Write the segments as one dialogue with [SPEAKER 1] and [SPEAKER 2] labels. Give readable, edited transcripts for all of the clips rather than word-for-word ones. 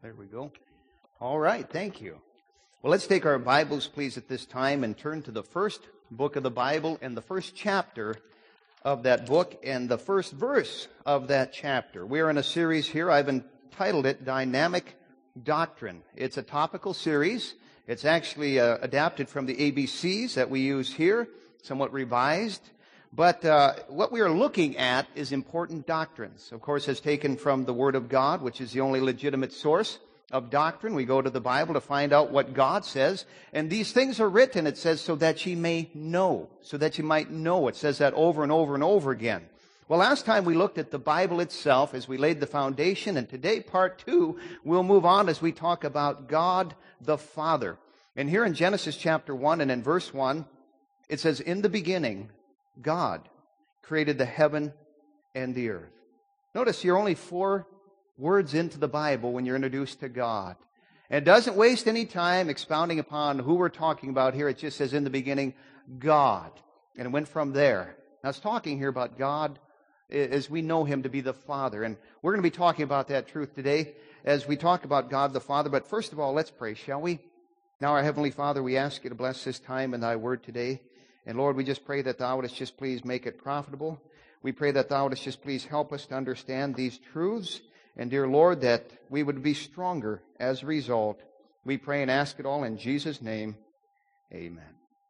[SPEAKER 1] There we go. All right, thank you. Well, let's take our Bibles, please, at this time and turn to the first book of the Bible and the first chapter of that book and the first verse of that chapter. We're in a series here. I've entitled it Dynamic Doctrine. It's a topical series. It's actually adapted from the ABCs that we use here, somewhat revised. But what we are looking at is important doctrines. Of course, it's taken from the Word of God, which is the only legitimate source of doctrine. We go to the Bible to find out what God says. And these things are written, it says, so that ye may know. So that you might know. It says that over and over and over again. Well, last time we looked at the Bible itself as we laid the foundation. And today, part 2, we'll move on as we talk about God the Father. And here in Genesis chapter 1 and in verse 1, it says, in the beginning, God created the heaven and the earth. Notice you're only 4 words into the Bible when you're introduced to God. And it doesn't waste any time expounding upon who we're talking about here. It just says in the beginning, God. And it went from there. Now it's talking here about God as we know Him to be the Father. And we're going to be talking about that truth today as we talk about God the Father. But first of all, let's pray, shall we? Now, our Heavenly Father, we ask You to bless this time in Thy Word today. And Lord, we just pray that Thou wouldest just please make it profitable. We pray that Thou wouldest just please help us to understand these truths. And dear Lord, that we would be stronger as a result. We pray and ask it all in Jesus' name. Amen.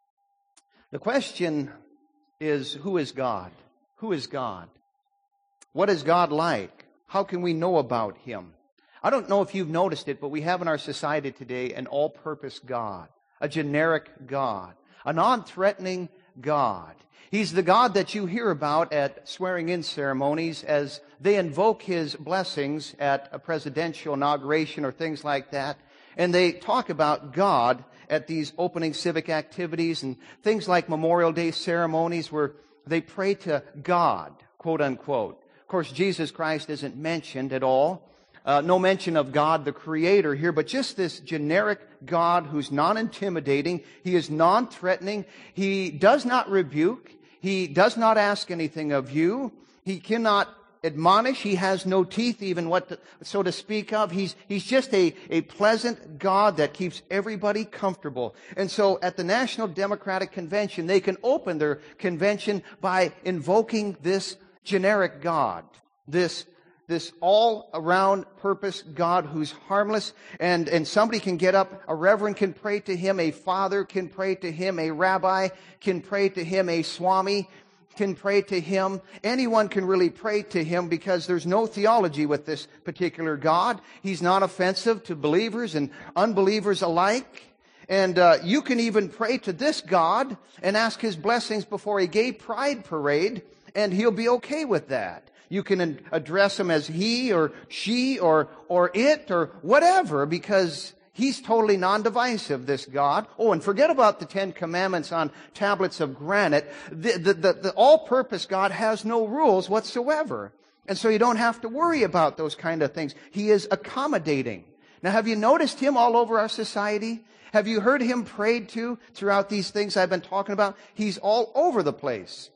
[SPEAKER 1] The question is, who is God? Who is God? What is God like? How can we know about Him? I don't know if you've noticed it, but we have in our society today an all-purpose God, a generic God, a non-threatening God. He's the God that you hear about at swearing-in ceremonies as they invoke His blessings at a presidential inauguration or things like that. And they talk about God at these opening civic activities and things like Memorial Day ceremonies where they pray to God, quote unquote. Of course, Jesus Christ isn't mentioned at all. No mention of God the Creator here, but just this generic God who's non-intimidating. He is non-threatening. He does not rebuke. He does not ask anything of you. He cannot admonish. He has no teeth even so to speak of. He's just a pleasant God that keeps everybody comfortable. And so at the National Democratic Convention, they can open their convention by invoking this generic God, this all-around purpose God who's harmless, and somebody can get up, a reverend can pray to Him, a father can pray to Him, a rabbi can pray to Him, a swami can pray to Him. Anyone can really pray to Him because there's no theology with this particular God. He's not offensive to believers and unbelievers alike. And you can even pray to this God and ask His blessings before a gay pride parade, and He'll be okay with that. You can address Him as he or she or it or whatever because He's totally non-divisive, this God. Oh, and forget about the 10 Commandments on tablets of granite. The all-purpose God has no rules whatsoever. And so you don't have to worry about those kind of things. He is accommodating. Now, have you noticed Him all over our society? Have you heard Him prayed to throughout these things I've been talking about? He's all over the place.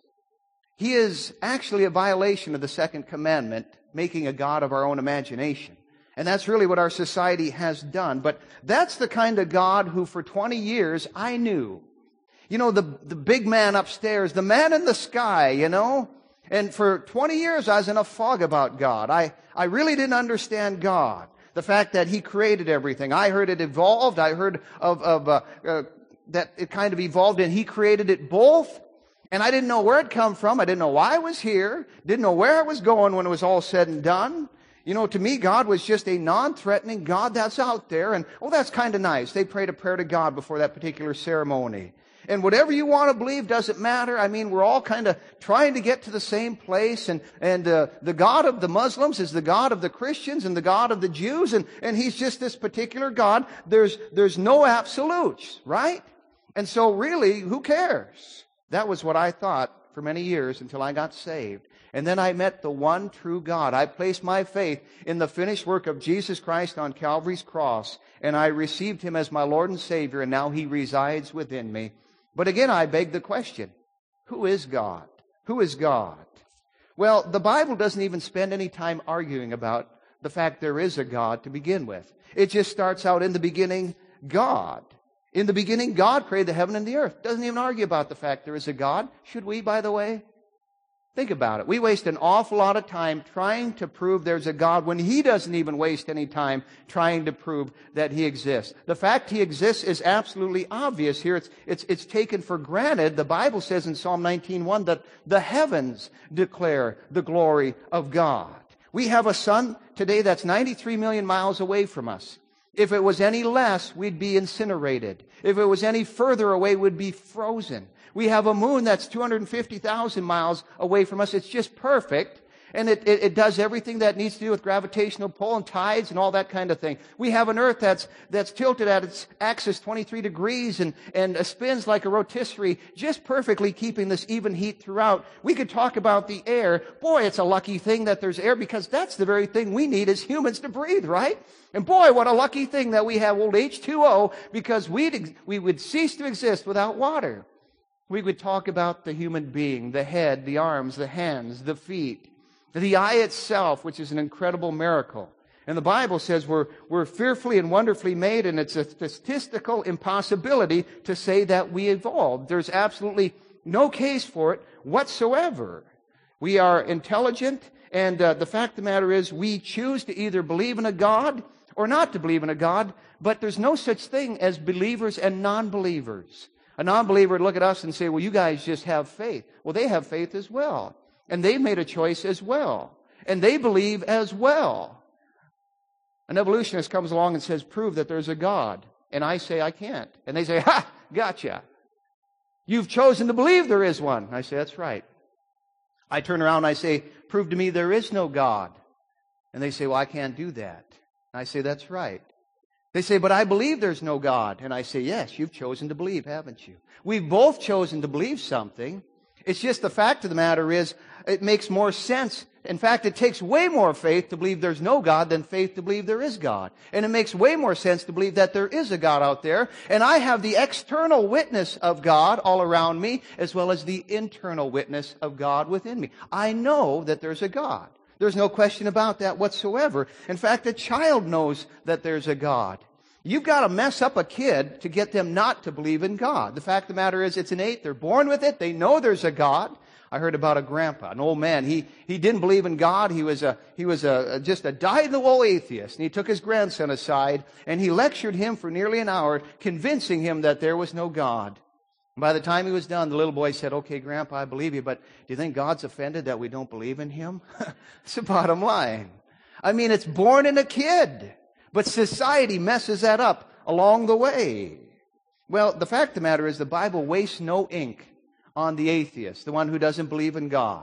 [SPEAKER 1] He is actually a violation of the second commandment, making a God of our own imagination. And that's really what our society has done. But that's the kind of God who for 20 years I knew. You know, the big man upstairs, the man in the sky, you know. And for 20 years I was in a fog about God. I really didn't understand God. The fact that He created everything. I heard it evolved. I heard of that it kind of evolved and He created it both. And I didn't know where it come from. I didn't know why I was here. Didn't know where I was going when it was all said and done. You know, to me, God was just a non-threatening God that's out there. And, oh, that's kind of nice. They prayed a prayer to God before that particular ceremony. And whatever you want to believe doesn't matter. I mean, we're all kind of trying to get to the same place. And the God of the Muslims is the God of the Christians and the God of the Jews. And He's just this particular God. There's no absolutes, right? And so really, who cares? That was what I thought for many years until I got saved. And then I met the one true God. I placed my faith in the finished work of Jesus Christ on Calvary's cross. And I received Him as my Lord and Savior. And now He resides within me. But again, I beg the question, who is God? Who is God? Well, the Bible doesn't even spend any time arguing about the fact there is a God to begin with. It just starts out in the beginning, God. In the beginning, God created the heaven and the earth. Doesn't even argue about the fact there is a God. Should we, by the way? Think about it. We waste an awful lot of time trying to prove there's a God when He doesn't even waste any time trying to prove that He exists. The fact He exists is absolutely obvious here. It's taken for granted. The Bible says in Psalm 19:1 that the heavens declare the glory of God. We have a sun today that's 93 million miles away from us. If it was any less, we'd be incinerated. If it was any further away, we'd be frozen. We have a moon that's 250,000 miles away from us. It's just perfect. And it does everything that needs to do with gravitational pull and tides and all that kind of thing. We have an earth that's tilted at its axis 23 degrees and spins like a rotisserie, just perfectly keeping this even heat throughout. We could talk about the air. Boy, it's a lucky thing that there's air, because that's the very thing we need as humans to breathe, right? And boy, what a lucky thing that we have old H2O, because we would cease to exist without water. We would talk about the human being, the head, the arms, the hands, the feet, the eye itself, which is an incredible miracle. And the Bible says we're fearfully and wonderfully made, and it's a statistical impossibility to say that we evolved. There's absolutely no case for it whatsoever. We are intelligent, and the fact of the matter is we choose to either believe in a God or not to believe in a God, but there's no such thing as believers and non-believers. A non-believer would look at us and say, well, you guys just have faith. Well, they have faith as well. And they've made a choice as well. And they believe as well. An evolutionist comes along and says, prove that there's a God. And I say, I can't. And they say, ha, gotcha. You've chosen to believe there is one. I say, that's right. I turn around and I say, prove to me there is no God. And they say, well, I can't do that. And I say, that's right. They say, but I believe there's no God. And I say, yes, you've chosen to believe, haven't you? We've both chosen to believe something. It's just the fact of the matter is, it makes more sense. In fact, it takes way more faith to believe there's no God than faith to believe there is God. And it makes way more sense to believe that there is a God out there. And I have the external witness of God all around me, as well as the internal witness of God within me. I know that there's a God. There's no question about that whatsoever. In fact, a child knows that there's a God. You've got to mess up a kid to get them not to believe in God. The fact of the matter is, it's innate. They're born with it. They know there's a God. I heard about a grandpa, an old man. He didn't believe in God. He was just a dyed-in-the-wool atheist. And he took his grandson aside and he lectured him for nearly an hour, convincing him that there was no God. And by the time he was done, the little boy said, okay, Grandpa, I believe you, but do you think God's offended that we don't believe in Him? It's the bottom line. I mean, it's born in a kid. But society messes that up along the way. Well, the fact of the matter is the Bible wastes no ink on the atheist, the one who doesn't believe in God.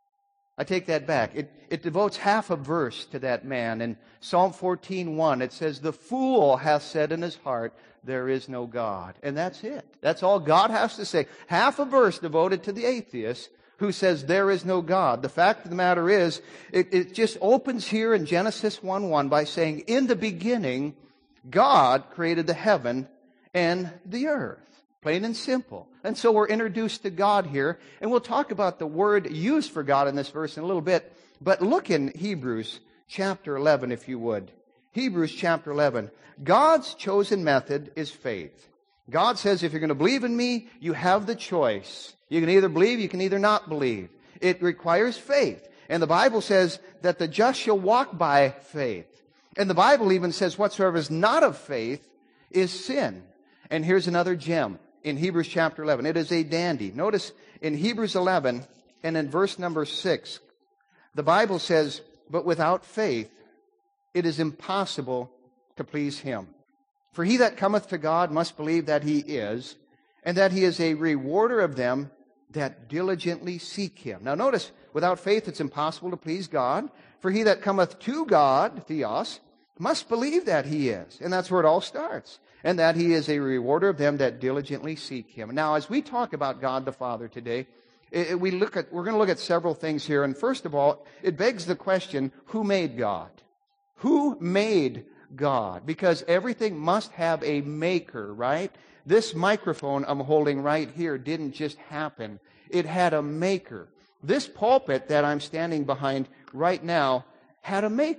[SPEAKER 1] I take that back. It devotes half a verse to that man. In Psalm 14:1, it says, the fool hath said in his heart, there is no God. And that's it. That's all God has to say. Half a verse devoted to the atheist who says there is no God. The fact of the matter is, it just opens here in Genesis 1:1 by saying, in the beginning, God created the heaven and the earth. Plain and simple. And so we're introduced to God here, and we'll talk about the word used for God in this verse in a little bit. But look in Hebrews chapter 11, if you would. Hebrews chapter 11. God's chosen method is faith. God says, if you're going to believe in me, you have the choice. You can either believe, you can either not believe. It requires faith. And the Bible says that the just shall walk by faith. And the Bible even says whatsoever is not of faith is sin. And here's another gem in Hebrews chapter 11. It is a dandy. Notice in Hebrews 11 and in verse number 6, the Bible says, but without faith it is impossible to please Him. For he that cometh to God must believe that He is, and that He is a rewarder of them that diligently seek Him. Now notice, without faith it's impossible to please God. For he that cometh to God, theos, must believe that He is. And that's where it all starts. And that He is a rewarder of them that diligently seek Him. Now, as we talk about God the Father today, we're going to look at several things here. And first of all, it begs the question, who made God? Who made God? Because everything must have a maker, right? This microphone I'm holding right here didn't just happen. It had a maker. This pulpit that I'm standing behind right now had a maker.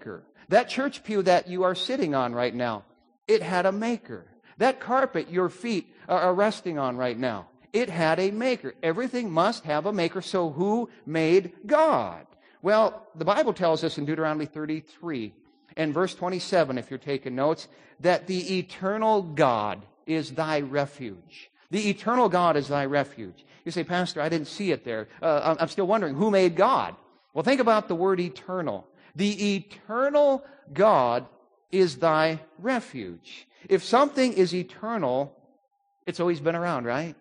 [SPEAKER 1] That church pew that you are sitting on right now, it had a maker. That carpet your feet are resting on right now, it had a maker. Everything must have a maker. So who made God? Well, the Bible tells us in Deuteronomy 33 and verse 27, if you're taking notes, that the eternal God is thy refuge. The eternal God is thy refuge. You say, Pastor, I didn't see it there. I'm still wondering, who made God? Well, think about the word eternal. The eternal God is thy refuge. If something is eternal, it's always been around, right?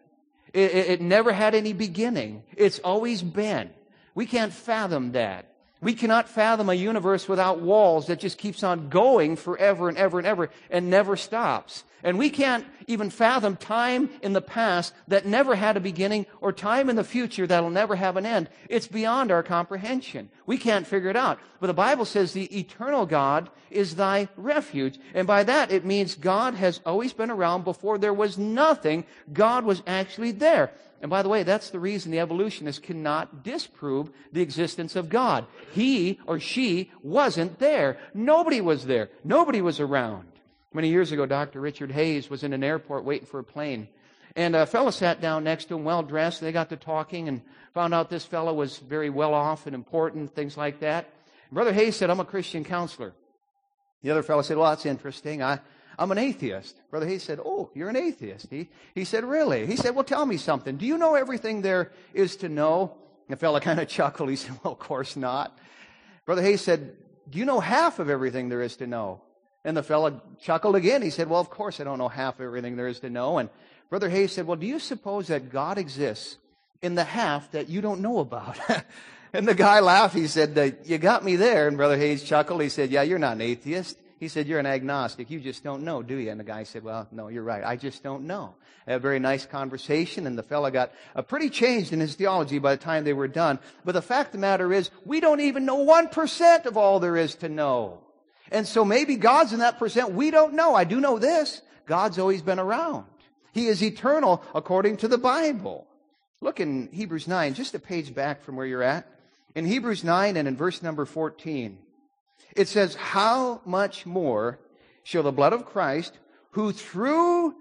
[SPEAKER 1] It never had any beginning. It's always been. We can't fathom that. We cannot fathom a universe without walls that just keeps on going forever and ever and ever and never stops. And we can't even fathom time in the past that never had a beginning or time in the future that'll never have an end. It's beyond our comprehension. We can't figure it out. But the Bible says the eternal God is thy refuge. And by that, it means God has always been around. Before there was nothing, God was actually there. And by the way, that's the reason the evolutionists cannot disprove the existence of God. He or she wasn't there. Nobody was there. Nobody was around. Many years ago, Dr. Richard Hayes was in an airport waiting for a plane. And a fellow sat down next to him, well-dressed. They got to talking and found out this fellow was very well-off and important, things like that. And Brother Hayes said, I'm a Christian counselor. The other fellow said, well, that's interesting. I'm an atheist. Brother Hayes said, oh, you're an atheist. He said, really? He said, well, tell me something. Do you know everything there is to know? And the fellow kind of chuckled. He said, well, of course not. Brother Hayes said, do you know half of everything there is to know? And the fellow chuckled again. He said, well, of course I don't know half of everything there is to know. And Brother Hayes said, well, do you suppose that God exists in the half that you don't know about? And the guy laughed. He said, you got me there. And Brother Hayes chuckled. He said, yeah, you're not an atheist. He said, you're an agnostic. You just don't know, do you? And the guy said, well, no, you're right. I just don't know. They had a very nice conversation, and the fellow got pretty changed in his theology by the time they were done. But the fact of the matter is, we don't even know 1% of all there is to know. And so maybe God's in that percent. We don't know. I do know this. God's always been around. He is eternal according to the Bible. Look in Hebrews 9, just a page back from where you're at. In Hebrews 9 and in verse number 14. It says, how much more shall the blood of Christ, who through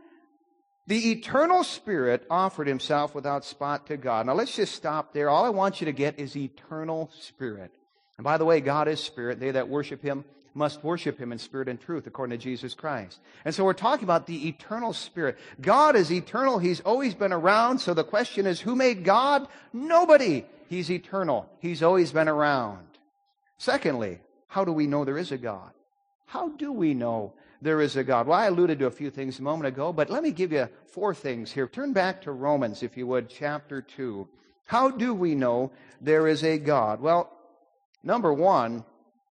[SPEAKER 1] the eternal Spirit offered himself without spot to God. Now let's just stop there. All I want you to get is eternal Spirit. And by the way, God is Spirit. They that worship Him must worship Him in spirit and truth, according to Jesus Christ. And so we're talking about the eternal Spirit. God is eternal. He's always been around. So the question is, who made God? Nobody. He's eternal. He's always been around. Secondly, how do we know there is a God? How do we know there is a God? Well, I alluded to a few things a moment ago, but let me give you 4 things here. Turn back to Romans, if you would, chapter 2. How do we know there is a God? Well, number 1,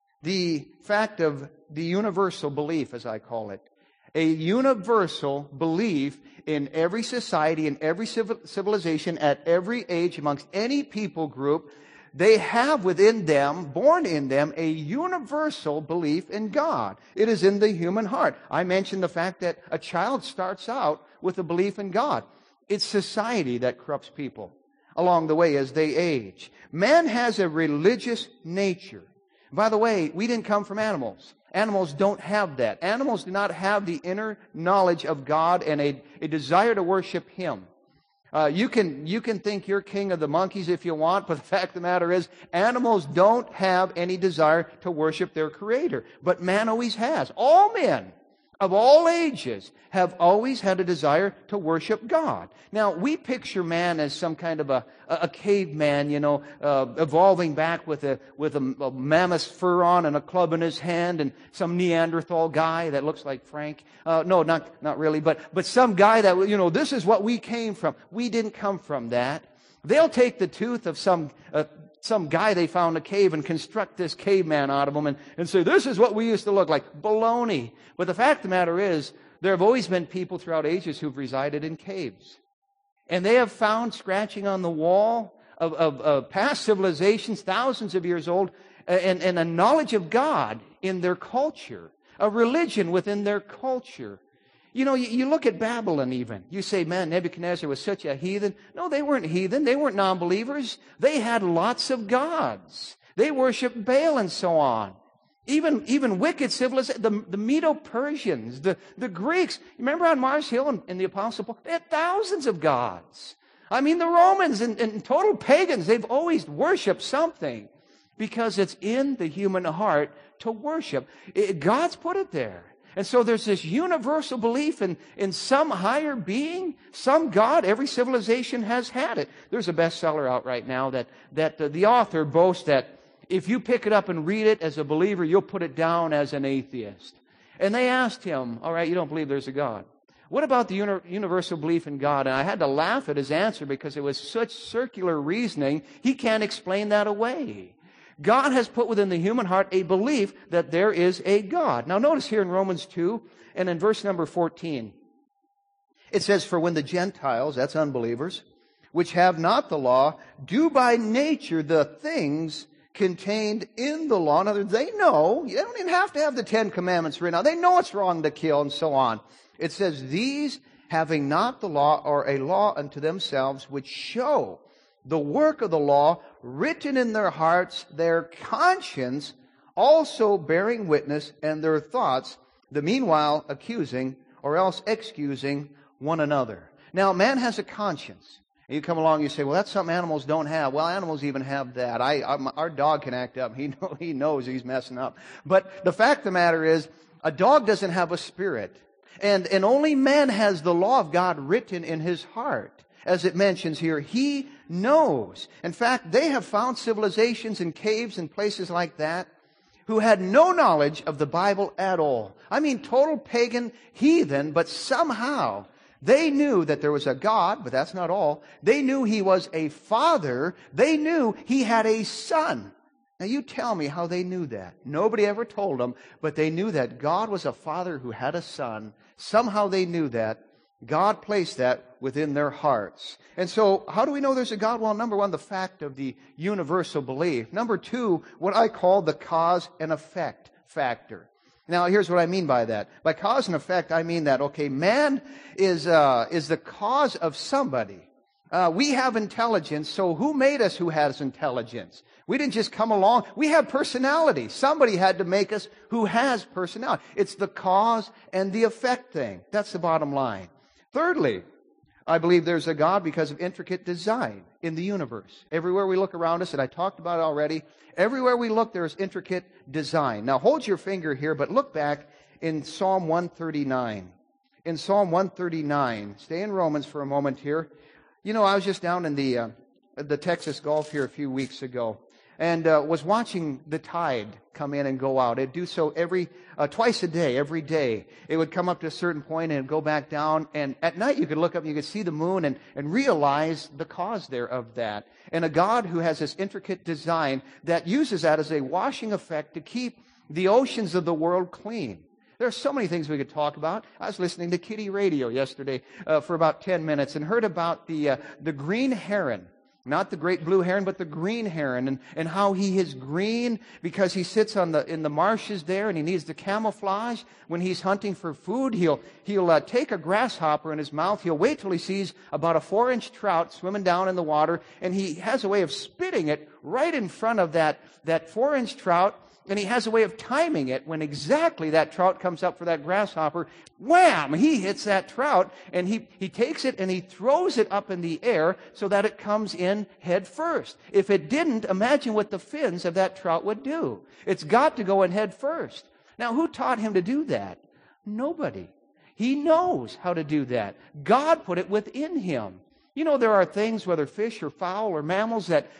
[SPEAKER 1] the fact of the universal belief, as I call it. A universal belief in every society, in every civilization, at every age, amongst any people group. They have within them, born in them, a universal belief in God. It is in the human heart. I mentioned the fact that a child starts out with a belief in God. It's society that corrupts people along the way as they age. Man has a religious nature. By the way, we didn't come from animals. Animals don't have that. Animals do not have the inner knowledge of God and a desire to worship Him. You can think you're king of the monkeys if you want, but the fact of the matter is, animals don't have any desire to worship their Creator. But man always has. All men of all ages have always had a desire to worship God. Now, we picture man as some kind of a caveman, evolving back with a mammoth fur on and a club in his hand, and some Neanderthal guy that looks like Frank. No, not really, but some guy that, this is what we came from. We didn't come from that. They'll take the tooth of some guy they found in a cave and construct this caveman out of him and say, this is what we used to look like. Baloney. But the fact of the matter is, there have always been people throughout ages who've resided in caves. And they have found, scratching on the wall of past civilizations, thousands of years old, and a knowledge of God in their culture, a religion within their culture. You look at Babylon even. You say, man, Nebuchadnezzar was such a heathen. No, they weren't heathen. They weren't non-believers. They had lots of gods. They worshiped Baal and so on.
[SPEAKER 2] Even wicked civilizations, the Medo-Persians, the Greeks. Remember on Mars Hill in the Apostle Paul? They had thousands of gods. I mean, the Romans and total pagans, they've always worshiped something because it's in the human heart to worship. God's put it there. And so there's this universal belief in some higher being, some God. Every civilization has had it. There's a bestseller out right now that the author boasts that if you pick it up and read it as a believer, you'll put it down as an atheist. And they asked him, all right, you don't believe there's a God. What about the universal belief in God? And I had to laugh at his answer because it was such circular reasoning, he can't explain that away. God has put within the human heart a belief that there is a God. Now notice here in Romans 2 and in verse number 14, it says, for when the Gentiles, that's unbelievers, which have not the law, do by nature the things contained in the law. In other words, they know, you don't even have to have the 10 Commandments written out. They know it's wrong to kill and so on. It says, these having not the law are a law unto themselves, which show the work of the law written in their hearts, their conscience also bearing witness, and their thoughts, the meanwhile accusing or else excusing one another. Now, man has a conscience. And you come along and you say, well, that's something animals don't have. Well, animals even have that. Our dog can act up. He knows he's messing up. But the fact of the matter is, a dog doesn't have a spirit. And only man has the law of God written in his heart. As it mentions here, he knows. In fact, they have found civilizations in caves and places like that who had no knowledge of the Bible at all. I mean, total pagan heathen, but somehow they knew that there was a God, but that's not all. They knew he was a father. They knew he had a son. Now you tell me how they knew that. Nobody ever told them, but they knew that God was a father who had a son. Somehow they knew that. God placed that within their hearts. And so, how do we know there's a God? Well, number one, the fact of the universal belief. Number two, what I call the cause and effect factor. Now, here's what I mean by that. By cause and effect, I mean that, okay, man is the cause of somebody. We have intelligence, so who made us who has intelligence? We didn't just come along. We have personality. Somebody had to make us who has personality. It's the cause and the effect thing. That's the bottom line. Thirdly, I believe there's a God because of intricate design in the universe. Everywhere we look around us, and I talked about it already, everywhere we look, there's intricate design. Now, hold your finger here, but look back in Psalm 139. In Psalm 139, stay in Romans for a moment here. You know, I was just down in the Texas Gulf here a few weeks ago, and was watching the tide come in and go out. It'd do so twice a day, every day. It would come up to a certain point and go back down. And at night you could look up and you could see the moon and realize the cause there of that. And a God who has this intricate design that uses that as a washing effect to keep the oceans of the world clean. There are so many things we could talk about. I was listening to Kitty Radio yesterday for about 10 minutes and heard about the green heron. Not the great blue heron, but the green heron, and how he is green because he sits in the marshes there and he needs the camouflage. When he's hunting for food, he'll take a grasshopper in his mouth. He'll wait till he sees about a 4-inch trout swimming down in the water, and he has a way of spitting it right in front of that 4-inch trout. And he has a way of timing it when exactly that trout comes up for that grasshopper. Wham! He hits that trout, and he takes it and he throws it up in the air so that it comes in head first. If it didn't, imagine what the fins of that trout would do. It's got to go in head first. Now, who taught him to do that? Nobody. He knows how to do that. God put it within him. You know, there are things, whether fish or fowl or mammals, that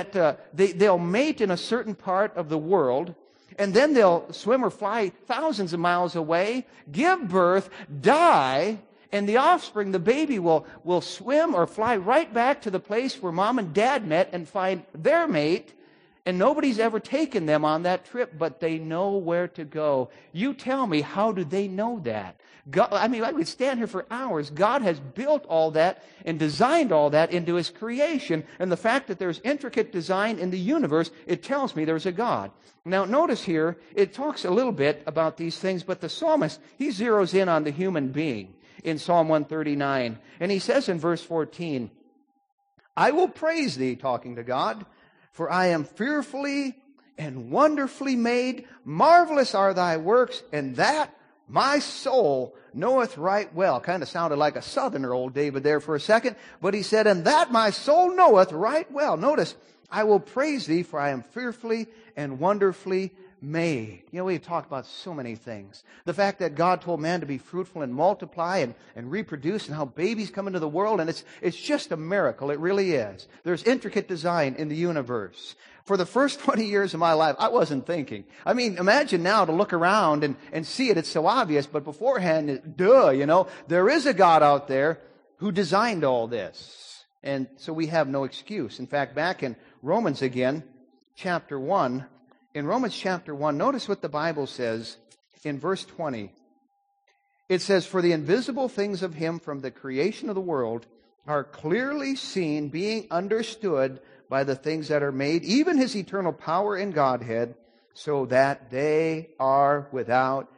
[SPEAKER 2] they'll mate in a certain part of the world, and then they'll swim or fly thousands of miles away, give birth, die, and the offspring, the baby, will swim or fly right back to the place where mom and dad met and find their mate, and nobody's ever taken them on that trip, but they know where to go. You tell me, how do they know that? God, I mean, I would stand here for hours. God has built all that and designed all that into His creation. And the fact that there's intricate design in the universe, it tells me there's a God. Now, notice here, it talks a little bit about these things, but the psalmist, he zeroes in on the human being in Psalm 139. And he says in verse 14, I will praise Thee, talking to God, for I am fearfully and wonderfully made. Marvelous are thy works, and that my soul knoweth right well. Kind of sounded like a southerner, old David, there for a second. But he said, and that my soul knoweth right well. Notice, I will praise thee, for I am fearfully and wonderfully made. You know, we've talked about so many things. The fact that God told man to be fruitful and multiply and reproduce, and how babies come into the world, and it's just a miracle. It really is. There's intricate design in the universe. For the first 20 years of my life, I wasn't thinking. I mean, imagine now to look around and see it. It's so obvious, but beforehand, there is a God out there who designed all this. And so we have no excuse. In fact, back in Romans again, chapter 1, in Romans chapter 1, notice what the Bible says in verse 20. It says, for the invisible things of Him from the creation of the world are clearly seen, being understood by the things that are made, even His eternal power and Godhead, so that they are without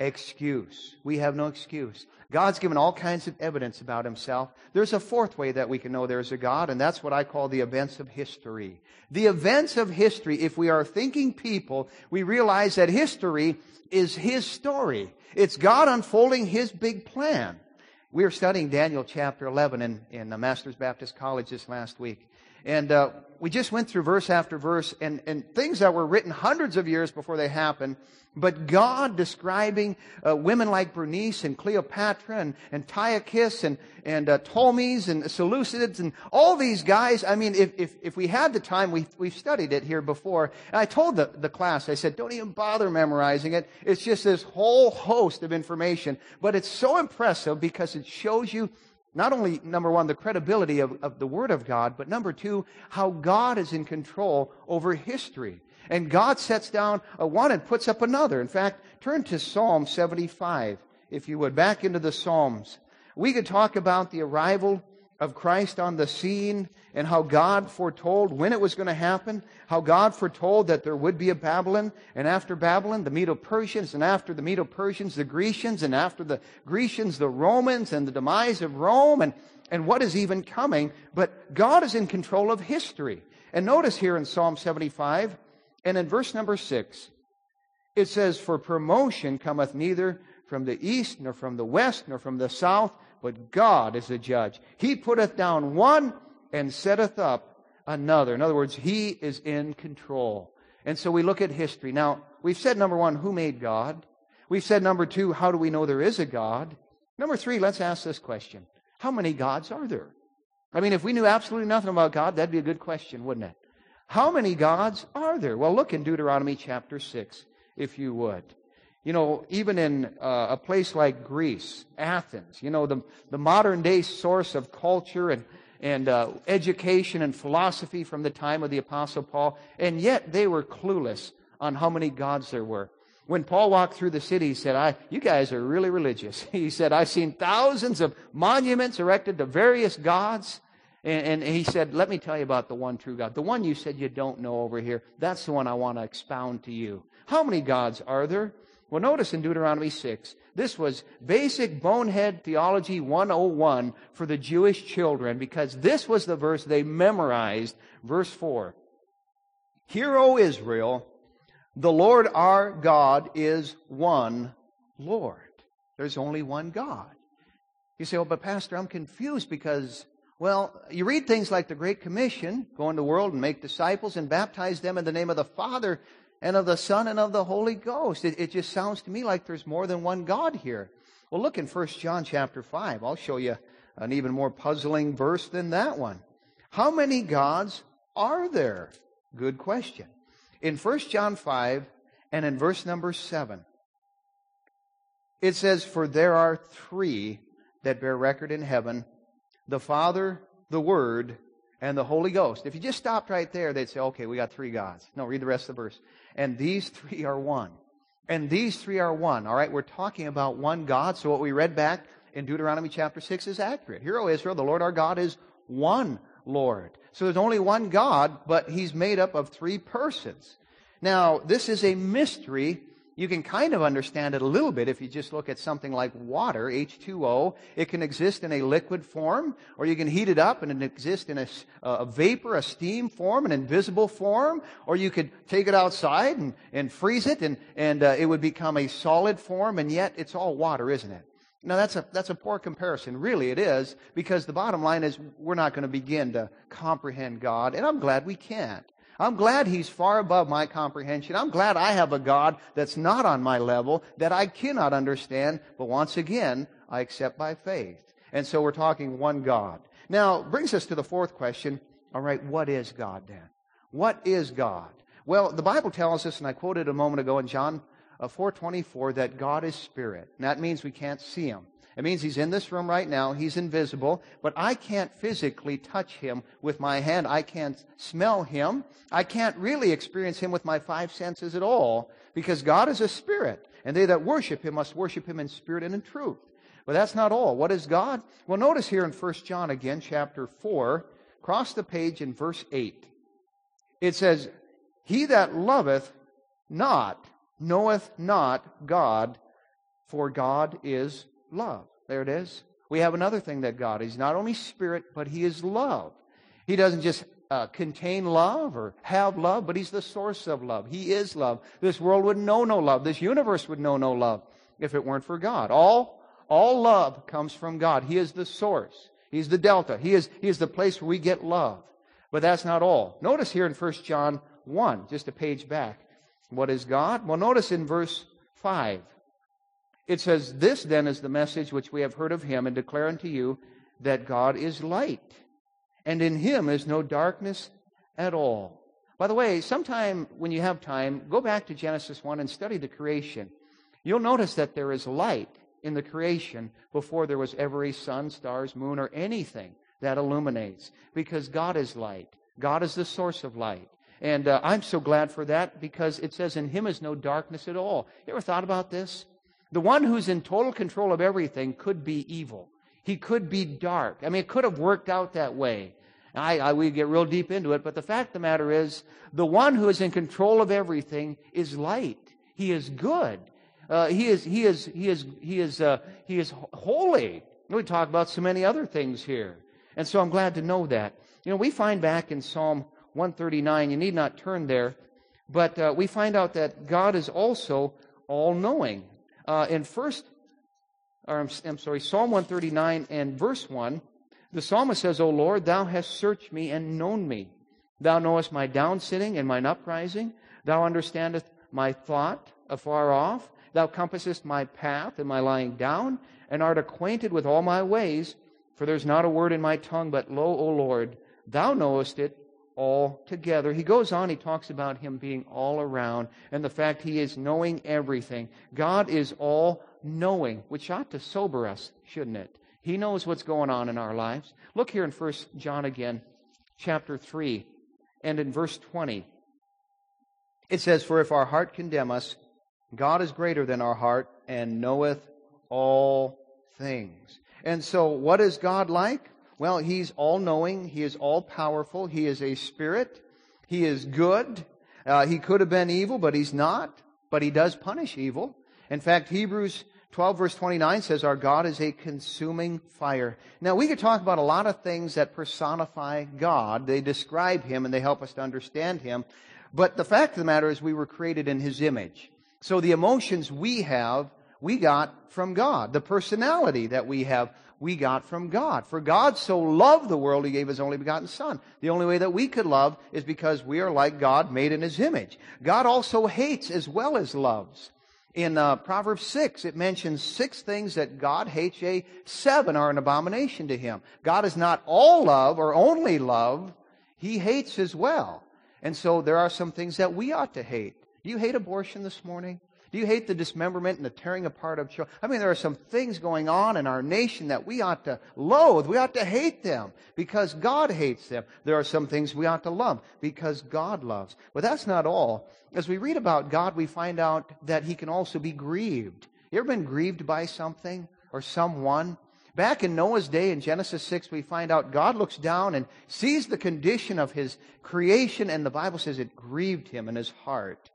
[SPEAKER 2] excuse. We have no excuse. God's given all kinds of evidence about Himself. There's a fourth way that we can know there's a God, and that's what I call the events of history. The events of history, if we are thinking people, we realize that history is His story. It's God unfolding His big plan. We were studying Daniel chapter 11 in the Masters Baptist College this last week. And we just went through verse after verse and things that were written hundreds of years before they happened. But God describing women like Bernice and Cleopatra and Antiochus and Ptolemies and Seleucids and all these guys. I mean, if we had the time, we've studied it here before. And I told the class, I said, don't even bother memorizing it. It's just this whole host of information. But it's so impressive because it shows you not only, number one, the credibility of the Word of God, but number two, how God is in control over history. And God sets down one and puts up another. In fact, turn to Psalm 75, if you would, back into the Psalms. We could talk about the arrival of Christ on the scene and how God foretold when it was going to happen, how God foretold that there would be a Babylon, and after Babylon, the Medo-Persians, and after the Medo-Persians, the Grecians, and after the Grecians, the Romans, and the demise of Rome, and what is even coming. But God is in control of history. And notice here in Psalm 75, and in verse number 6, it says, for promotion cometh neither from the east, nor from the west, nor from the south, but God is the judge. He putteth down one and setteth up another. In other words, He is in control. And so we look at history. Now, we've said, number one, who made God? We've said, number two, how do we know there is a God? Number three, let's ask this question. How many gods are there? I mean, if we knew absolutely nothing about God, that'd be a good question, wouldn't it? How many gods are there? Well, look in Deuteronomy chapter 6, if you would. You know, even in a place like Greece, Athens, you know, the modern day source of culture and education and philosophy from the time of the Apostle Paul, and yet they were clueless on how many gods there were. When Paul walked through the city, he said, you guys are really religious. He said, I've seen thousands of monuments erected to various gods. And he said, let me tell you about the one true God. The one you said you don't know over here, that's the one I want to expound to you. How many gods are there? Well, notice in Deuteronomy 6, this was basic bonehead theology 101 for the Jewish children, because this was the verse they memorized, verse 4. Hear, O Israel, the Lord our God is one Lord. There's only one God. You say, oh, but Pastor, I'm confused because, well, you read things like the Great Commission, go into the world and make disciples and baptize them in the name of the Father and of the Son and of the Holy Ghost. It just sounds to me like there's more than one God here. Well, look in 1 John chapter 5. I'll show you an even more puzzling verse than that one. How many gods are there? Good question. In 1 John 5 and in verse number 7, it says, for there are three that bear record in heaven, the Father, the Word, and the Holy Ghost. If you just stopped right there, they'd say, okay, we got three gods. No, read the rest of the verse. And these three are one. And these three are one. All right, we're talking about one God. So what we read back in Deuteronomy chapter 6 is accurate. Hear, O Israel, the Lord our God is one Lord. So there's only one God, but He's made up of three persons. Now, this is a mystery
[SPEAKER 1] You can kind of understand it a little bit if you just look at something like water, H2O. It can exist in a liquid form, or you can heat it up and it exists in a vapor, a steam form, an invisible form, or you could take it outside and freeze it and it would become a solid form, and yet it's all water, isn't it? Now that's a poor comparison. Really it is, because the bottom line is we're not going to begin to comprehend God, and I'm glad we can't. I'm glad He's far above my comprehension. I'm glad I have a God that's not on my level, that I cannot understand, but once again, I accept by faith. And so we're talking one God. Now, brings us to the fourth question. All right, what is God then? What is God? Well, the Bible tells us, and I quoted a moment ago in John 4:24, that God is spirit. And that means we can't see Him. It means He's in this room right now. He's invisible, but I can't physically touch Him with my hand. I can't smell Him. I can't really experience Him with my five senses at all, because God is a spirit, and they that worship Him must worship Him in spirit and in truth. But that's not all. What is God? Well, notice here in 1 John again, chapter 4, across the page in verse 8. It says, He that loveth not knoweth not God, for God is love. There it is. We have another thing that God is. He's not only spirit, but He is love. He doesn't just contain love or have love, but He's the source of love. He is love. This world would know no love. This universe would know no love if it weren't for God. All love comes from God. He is the source. He's the delta. He is the place where we get love. But that's not all. Notice here in 1 John 1, just a page back. What is God? Well, notice in verse 5. It says, This then is the message which we have heard of Him, and declare unto you that God is light, and in Him is no darkness at all. By the way, sometime when you have time, go back to Genesis 1 and study the creation. You'll notice that there is light in the creation before there was ever a sun, stars, moon, or anything that illuminates, because God is light. God is the source of light. And I'm so glad for that, because it says in Him is no darkness at all. You ever thought about this? The one who's in total control of everything could be evil. He could be dark. I mean, it could have worked out that way. We get real deep into it, but the fact of the matter is, the one who is in control of everything is light. He is good. He is holy. We talk about so many other things here, and so I'm glad to know that. You know, we find back in Psalm 139. You need not turn there, but we find out that God is also all-knowing. In Psalm 139 and verse 1, the psalmist says, O Lord, Thou hast searched me and known me. Thou knowest my downsitting and mine uprising. Thou understandest my thought afar off. Thou compassest my path and my lying down, and art acquainted with all my ways. For there's not a word in my tongue, but lo, O Lord, Thou knowest it all together. He goes on, he talks about Him being all around and the fact He is knowing everything. God is all knowing, which ought to sober us, shouldn't it? He knows what's going on in our lives. Look here in 1 John again, chapter 3, and in verse 20. It says, For if our heart condemn us, God is greater than our heart and knoweth all things. And so what is God like? Well, He's all-knowing. He is all-powerful. He is a spirit. He is good. He could have been evil, but He's not. But He does punish evil. In fact, Hebrews 12, verse 29 says, Our God is a consuming fire. Now, we could talk about a lot of things that personify God. They describe Him and they help us to understand Him. But the fact of the matter is we were created in His image. So the emotions we have, we got from God. The personality that we have, we got from God. For God so loved the world, He gave His only begotten Son. The only way that we could love is because we are like God, made in His image. God also hates as well as loves. In Proverbs 6, it mentions 6 things that God hates, yea, 7 are an abomination to Him. God is not all love or only love. He hates as well. And so there are some things that we ought to hate. Do you hate abortion this morning? Do you hate the dismemberment and the tearing apart of children? I mean, there are some things going on in our nation that we ought to loathe. We ought to hate them because God hates them. There are some things we ought to love because God loves. But that's not all. As we read about God, we find out that He can also be grieved. You ever been grieved by something or someone? Back in Noah's day, in Genesis 6, we find out God looks down and sees the condition of His creation, and the Bible says it grieved Him in His heart.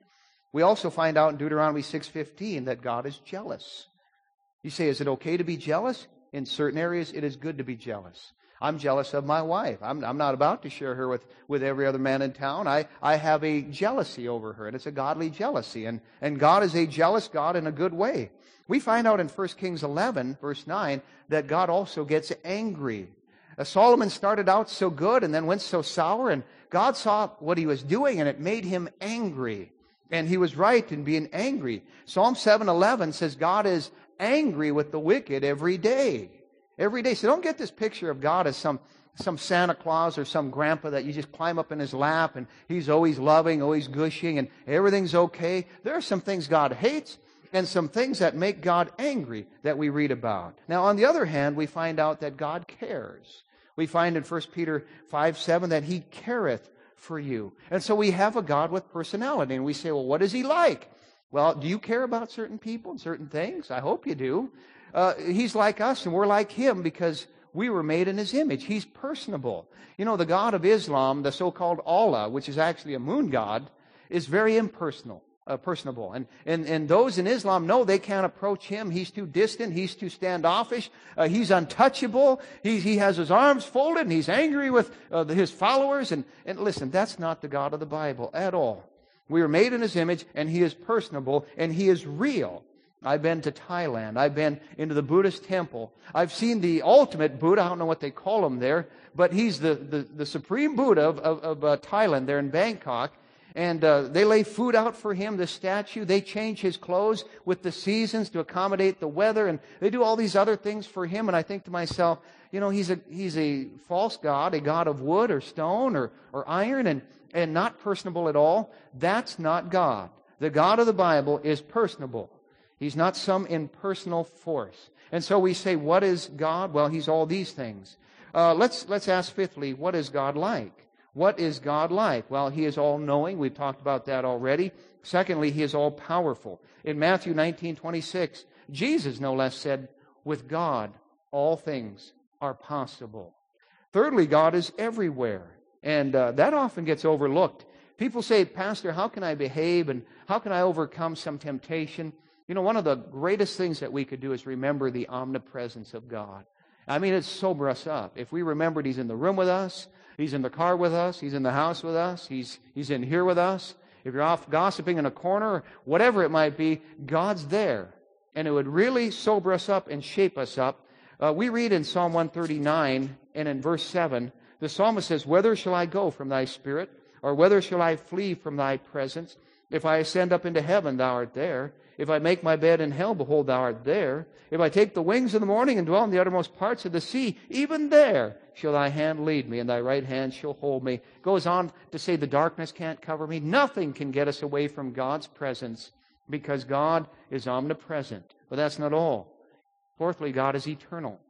[SPEAKER 1] We also find out in Deuteronomy 6:15 that God is jealous. You say, is it okay to be jealous? In certain areas, it is good to be jealous. I'm jealous of my wife. I'm not about to share her with every other man in town. I have a jealousy over her, and it's a godly jealousy. And God is a jealous God in a good way. We find out in 1 Kings 11, verse 9, that God also gets angry. Solomon started out so good and then went so sour, and God saw what he was doing, and it made him angry. And he was right in being angry. Psalm 7:11 says God is angry with the wicked every day. Every day. So don't get this picture of God as some Santa Claus or some grandpa that you just climb up in his lap and he's always loving, always gushing, and everything's okay. There are some things God hates and some things that make God angry that we read about. Now, on the other hand, we find out that God cares. We find in 1 Peter 5:7 that He careth for you. And so we have a God with personality. And we say, well, what is He like? Well, do you care about certain people and certain things? I hope you do. He's like us and we're like Him because we were made in His image. He's personable. You know, the God of Islam, the so-called Allah, which is actually a moon god, is very impersonal. Personable. And those in Islam know they can't approach Him. He's too distant. He's too standoffish. He's untouchable. He has His arms folded and He's angry with His followers. And listen, that's not the God of the Bible at all. We were made in His image and He is personable and He is real. I've been to Thailand. I've been into the Buddhist temple. I've seen the ultimate Buddha. I don't know what they call him there, but he's the supreme Buddha of Thailand there in Bangkok. And they lay food out for him, the statue. They change his clothes with the seasons to accommodate the weather. And they do all these other things for him. And I think to myself, you know, he's a false god, a god of wood or stone or iron and not personable at all. That's not God. The God of the Bible is personable. He's not some impersonal force. And so we say, what is God? Well, He's all these things. Let's ask fifthly, what is God like? What is God like? Well, He is all-knowing. We've talked about that already. Secondly, He is all-powerful. In Matthew 19:26, Jesus, no less, said, with God, all things are possible. Thirdly, God is everywhere. And that often gets overlooked. People say, Pastor, how can I behave and how can I overcome some temptation? You know, one of the greatest things that we could do is remember the omnipresence of God. I mean, it'd sober us up. If we remembered He's in the room with us, He's in the car with us, He's in the house with us, He's in here with us. If you're off gossiping in a corner, whatever it might be, God's there. And it would really sober us up and shape us up. We read in Psalm 139 and in verse 7, the psalmist says, whither shall I go from Thy Spirit? Or whither shall I flee from Thy presence? If I ascend up into heaven, Thou art there. If I make my bed in hell, behold, Thou art there. If I take the wings of the morning and dwell in the uttermost parts of the sea, even there shall Thy hand lead me, and Thy right hand shall hold me. Goes on to say the darkness can't cover me. Nothing can get us away from God's presence because God is omnipresent. But that's not all. Fourthly, God is eternal.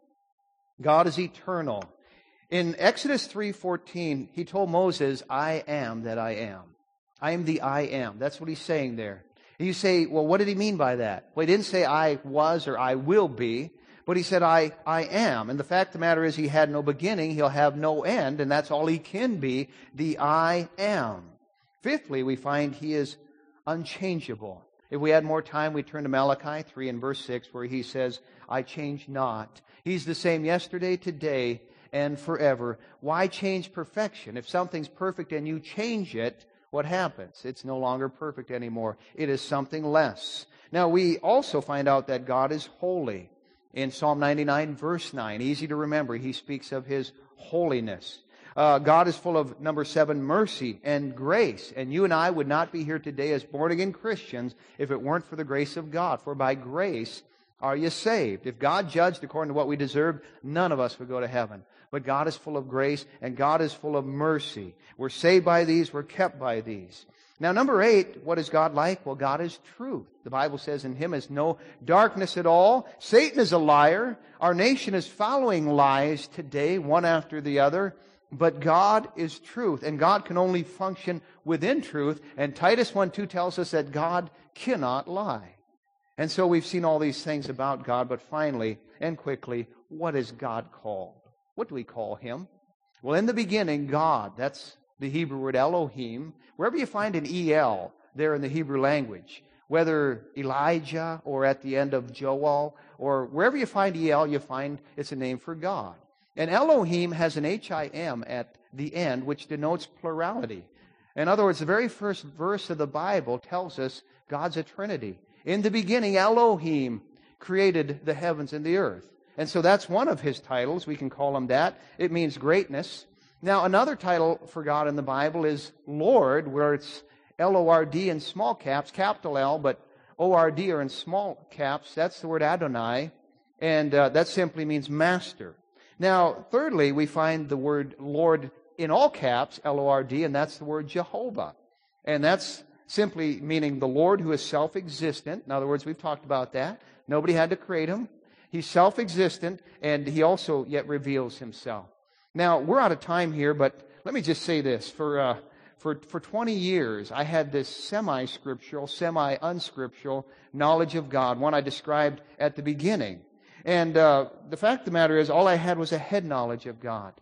[SPEAKER 1] God is eternal. In Exodus 3:14, He told Moses, I am that I am. I am the I am. That's what He's saying there. And you say, well, what did He mean by that? Well, He didn't say I was or I will be, but He said I am. And the fact of the matter is He had no beginning, He'll have no end, and that's all He can be, the I am. Fifthly, we find He is unchangeable. If we had more time, we'd turn to Malachi 3 and verse 6, where He says, I change not. He's the same yesterday, today, and forever. Why change perfection? If something's perfect and you change it, what happens? It's no longer perfect anymore. It is something less. Now, we also find out that God is holy. In Psalm 99, verse 9, easy to remember, He speaks of His holiness. God is full of, number 7, mercy and grace. And you and I would not be here today as born-again Christians if it weren't for the grace of God. For by grace are you saved. If God judged according to what we deserved, none of us would go to heaven. But God is full of grace and God is full of mercy. We're saved by these. We're kept by these. Now, number 8, what is God like? Well, God is truth. The Bible says in Him is no darkness at all. Satan is a liar. Our nation is following lies today, one after the other. But God is truth, and God can only function within truth. And Titus 1:2 tells us that God cannot lie. And so we've seen all these things about God, but finally and quickly, what is God called? What do we call Him? Well, in the beginning, God, that's the Hebrew word Elohim. Wherever you find an E-L,
[SPEAKER 2] there in the Hebrew language. Whether Elijah or at the end of Joel or wherever you find El, you find it's a name for God. And Elohim has an H-I-M at the end, which denotes plurality. In other words, the very first verse of the Bible tells us God's a Trinity. In the beginning, Elohim created the heavens and the earth. And so that's one of His titles. We can call Him that. It means greatness. Now, another title for God in the Bible is Lord, where it's L-O-R-D in small caps, capital L, but O-R-D are in small caps. That's the word Adonai, and that simply means master. Now, thirdly, we find the word Lord in all caps, L-O-R-D, and that's the word Jehovah. And that's simply meaning the Lord who is self-existent. In other words, we've talked about that. Nobody had to create Him. He's self-existent, and He also yet reveals Himself. Now, we're out of time here, but let me just say this. For 20 years, I had this semi-scriptural, semi-unscriptural knowledge of God, one I described at the beginning. And the fact of the matter is, all I had was a head knowledge of God,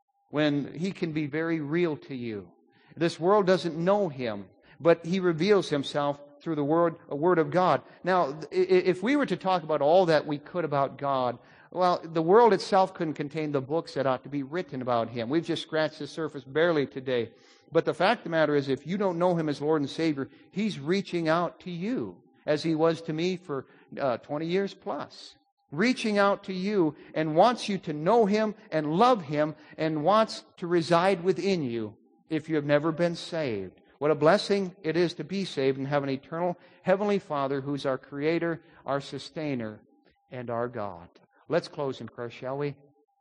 [SPEAKER 2] when He can be very real to you. This world doesn't know Him, but He reveals Himself through the Word of God. Now, if we were to talk about all that we could about God, well, the world itself couldn't contain the books that ought to be written about Him. We've just scratched the surface barely today. But the fact of the matter is, if you don't know Him as Lord and Savior, He's reaching out to you, as He was to me for 20 years plus. Reaching out to you and wants you to know Him and love Him and wants to reside within you if you have never been saved. What a blessing it is to be saved and have an eternal Heavenly Father who's our Creator, our Sustainer, and our God. Let's close in prayer, shall we?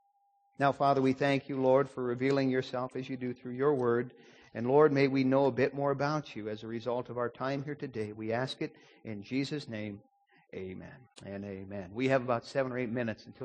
[SPEAKER 2] Now, Father, we thank You, Lord, for revealing Yourself as You do through Your Word. And Lord, may we know a bit more about You as a result of our time here today. We ask it in Jesus' name. Amen and amen. We have about 7 or 8 minutes until